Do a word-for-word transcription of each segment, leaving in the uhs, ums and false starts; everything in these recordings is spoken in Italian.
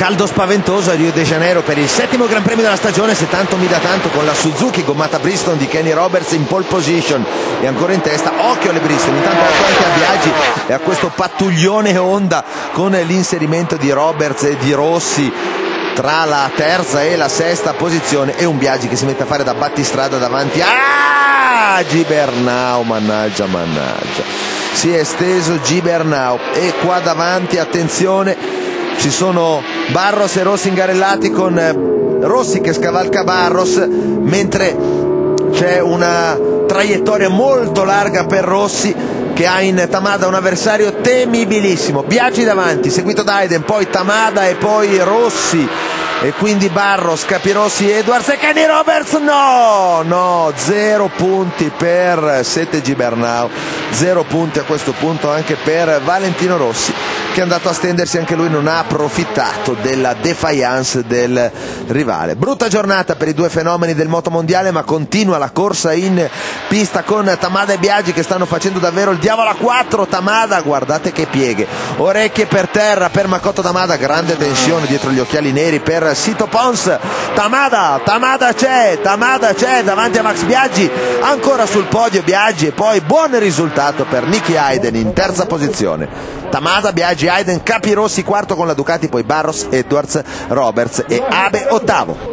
caldo spaventoso a Rio de Janeiro per il settimo Gran Premio della stagione, se tanto mi dà tanto, con la Suzuki gommata Bridgestone di Kenny Roberts in pole position e ancora in testa. Occhio alle Bridgestone, intanto occhio anche a Biaggi e a questo pattuglione Honda con l'inserimento di Roberts e di Rossi tra la terza e la sesta posizione, e un Biaggi che si mette a fare da battistrada davanti a Gibernau. Mannaggia, mannaggia, si è esteso Gibernau, e qua davanti, attenzione, ci sono Barros e Rossi ingarellati, con Rossi che scavalca Barros, mentre c'è una traiettoria molto larga per Rossi, che ha in Tamada un avversario temibilissimo. Biaggi davanti, seguito da Hayden, poi Tamada e poi Rossi, e quindi Barros, Capirossi, Edwards e Kenny Roberts. No, no, zero punti per Sette Gibernau, zero punti a questo punto anche per Valentino Rossi, che è andato a stendersi, anche lui non ha approfittato della defiance del rivale. Brutta giornata per i due fenomeni del motomondiale, ma continua la corsa in pista con Tamada e Biaggi che stanno facendo davvero il diavolo a quattro. Tamada, guardate che pieghe, orecchie per terra per Makoto Tamada, grande tensione dietro gli occhiali neri per Sito Pons. Tamada, Tamada c'è, Tamada c'è davanti a Max Biaggi, ancora sul podio Biaggi, e poi buon risultato per Nicky Hayden in terza posizione. Tamada, Biaggi, Hayden, Capirossi quarto con la Ducati, poi Barros, Edwards, Roberts e Abe ottavo.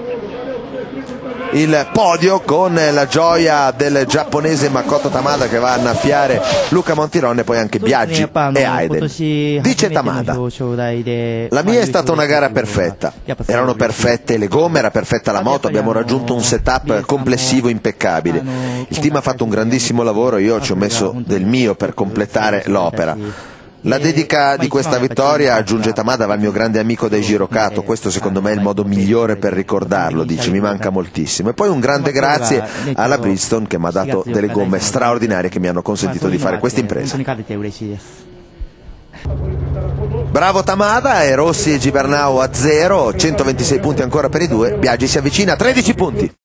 Il podio con la gioia del giapponese Makoto Tamada che va a annaffiare Luca Montirone, e poi anche Biaggi e Hayden. Dice Tamada: la mia è stata una gara perfetta, erano perfette le gomme, era perfetta la moto, abbiamo raggiunto un setup complessivo impeccabile, il team ha fatto un grandissimo lavoro, io ci ho messo del mio per completare l'opera. La dedica di questa vittoria, aggiunge Tamada, va al mio grande amico Daijiro Kato, questo secondo me è il modo migliore per ricordarlo, dice, mi manca moltissimo. E poi un grande grazie alla Bridgestone che mi ha dato delle gomme straordinarie che mi hanno consentito di fare questa impresa. Bravo Tamada, e Rossi e Gibernau a zero, centoventisei punti ancora per i due, Biaggi si avvicina a tredici punti.